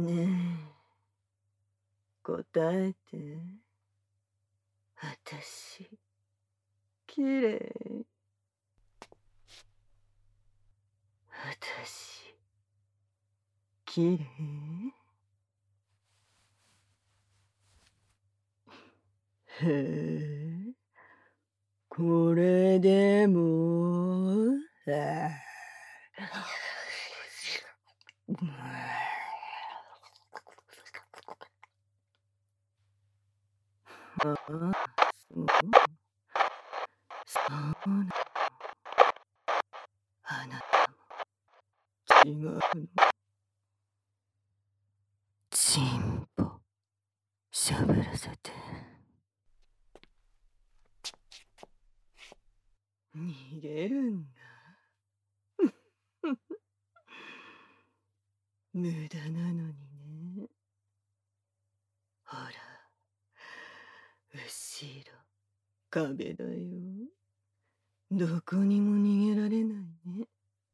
ねえ、答えて。あたし、きれい。あたし、きれい？へえ、これでも、ああ。ああ、そう。そうなの。あなたも違うの。チンポ、しゃべらせて。逃げるんだ。無駄なのにね。ほら、後ろ、壁だよ。どこにも逃げられないね。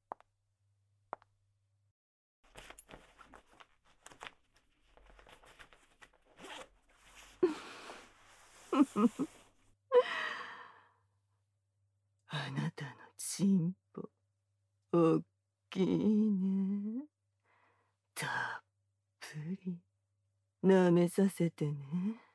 あなたのチンポ、おっきいね。たっぷり舐めさせてね。